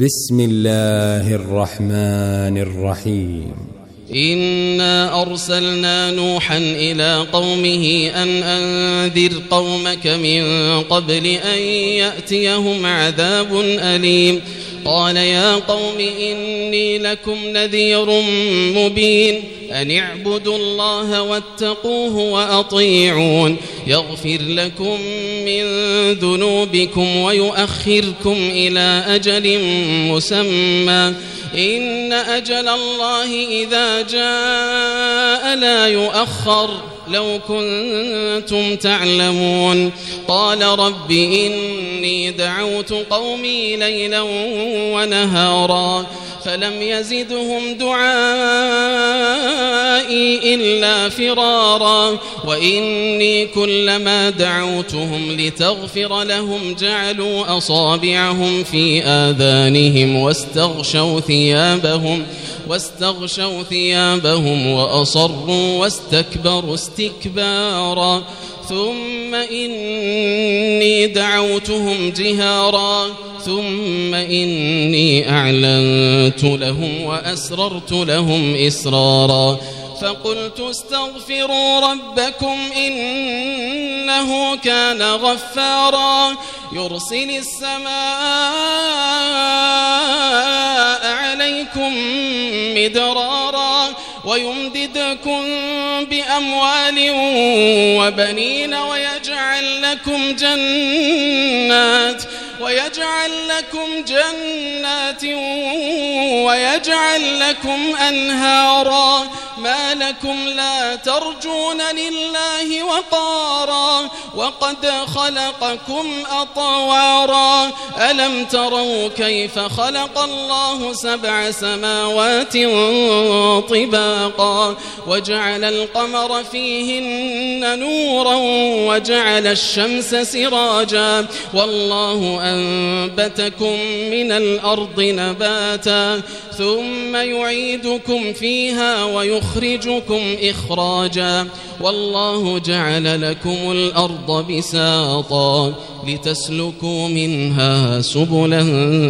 بسم الله الرحمن الرحيم. إنا أرسلنا نوحا إلى قومه أن أنذر قومك من قبل أن يأتيهم عذاب أليم. قال يا قوم إني لكم نذير مبين أن اعبدوا الله واتقوه وأطيعون يغفر لكم من ذنوبكم ويؤخركم إلى أجل مسمى إن أجل الله إذا جاء لا يؤخر لو كنتم تعلمون. قال رب إني دعوت قومي ليلا ونهارا فلم يزدهم دعائي إلا فرارا وإني كلما دعوتهم لتغفر لهم جعلوا أصابعهم في آذانهم واستغشوا ثيابهم وأصروا واستكبروا استكبارا ثم إني دعوتهم جهارا ثم إني أعلنت لهم وأسررت لهم إسرارا فقلت استغفروا ربكم إنه كان غفارا يرسل السماء عليكم مدرارا ويمددكم بأموال وبنين ويجعل لكم أنهارا ما لكم لا ترجون لله وقارا وقد خلقكم أطوارا ألم تروا كيف خلق الله 7 سماوات طباقا وجعل القمر فيهن نورا وجعل الشمس سراجا والله أنبتكم من الأرض نباتا ثم يعيدكم فيها ويخرجكم إخراجا والله جعل لكم الأرض بساطا لتسلكوا منها سبلا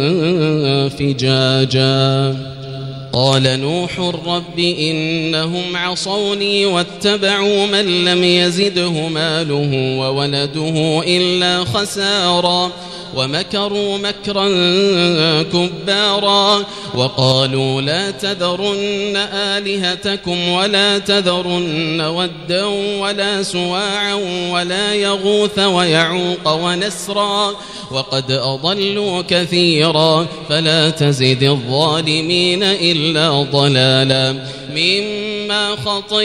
فجاجا. قال نوح رب إنهم عصوني واتبعوا من لم يزده ماله وولده إلا خسارا ومكروا مكرا كبارا وقالوا لا تذرن آلهتكم ولا تذرن ودا ولا سواعا ولا يغوث ويعوق ونسرا وقد أضلوا كثيرا فلا تزد الظالمين إلا ضلالا مما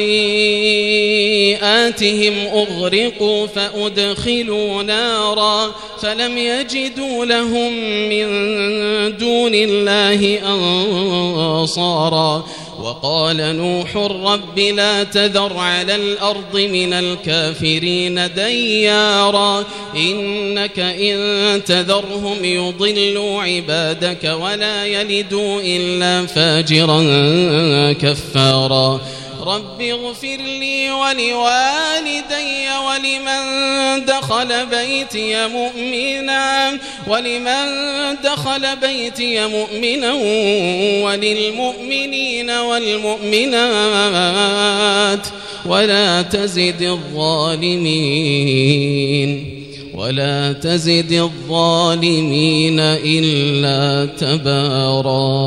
خطيئاتهم أغرقوا فأدخلوا نارا فلم يجدوا لهم من دون الله أنصارا وقال نوح رب لا تذر على الأرض من الكافرين ديارا إنك إن تذرهم يضلوا عبادك ولا يلدوا إلا فاجرا كفارا رب اغفر لي ولوالدي ولمن دخل بيتي مؤمنا وللمؤمنين والمؤمنات ولا تزد الظالمين إلا تبارا.